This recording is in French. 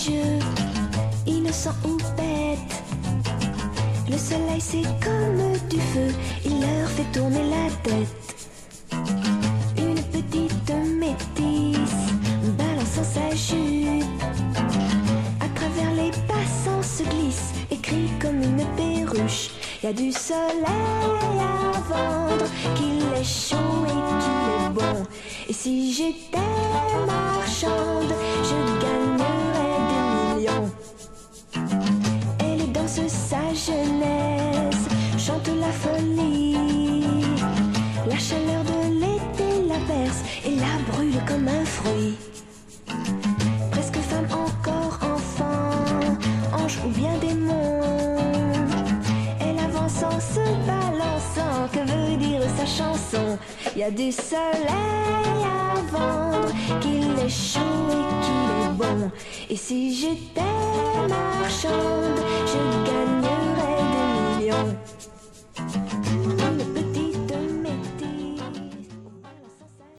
courageux, innocent ou bête. Le soleil c'est comme du feu, il leur fait tourner la tête. Une petite métisse balançant sa jupe, à travers les passants se glisse et crie comme une perruche. Y a du soleil à vendre, qu'il est chaud et qu'il est bon. Et si j'étais marchande, je gagnerais des millions. Elle danse sa jeunesse, chante la folie. La chaleur de l'été la berce et la brûle comme un fruit. Presque femme, encore enfant, ange ou bien démon. Elle avance en se balançant, que veut dire sa chanson? Y a du soleil à vendre, qu'il est chaud et qu'il est bon. Et si j'étais marchand,